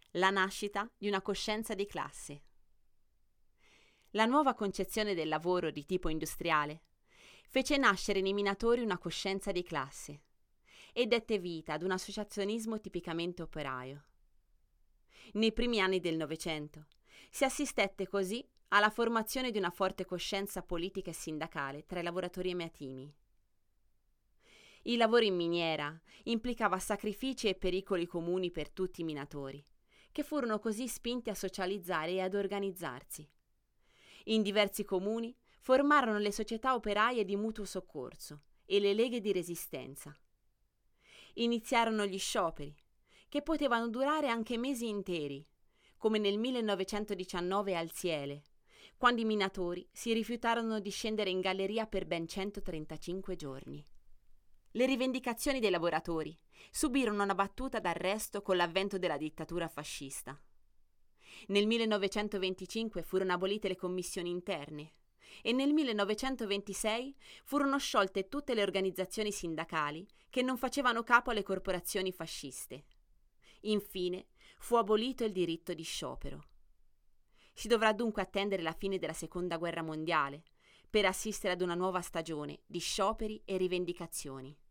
La nascita di una coscienza di classe. La nuova concezione del lavoro di tipo industriale fece nascere nei minatori una coscienza di classe e dette vita ad un associazionismo tipicamente operaio. Nei primi anni del Novecento si assistette così alla formazione di una forte coscienza politica e sindacale tra i lavoratori emiatini. Il lavoro in miniera implicava sacrifici e pericoli comuni per tutti i minatori, che furono così spinti a socializzare e ad organizzarsi. In diversi comuni formarono le società operaie di mutuo soccorso e le leghe di resistenza. Iniziarono gli scioperi, che potevano durare anche mesi interi, come nel 1919 al Ziele, quando i minatori si rifiutarono di scendere in galleria per ben 135 giorni. Le rivendicazioni dei lavoratori subirono una battuta d'arresto con l'avvento della dittatura fascista. Nel 1925 furono abolite le commissioni interne e nel 1926 furono sciolte tutte le organizzazioni sindacali che non facevano capo alle corporazioni fasciste. Infine fu abolito il diritto di sciopero. Si dovrà dunque attendere la fine della Seconda Guerra Mondiale per assistere ad una nuova stagione di scioperi e rivendicazioni.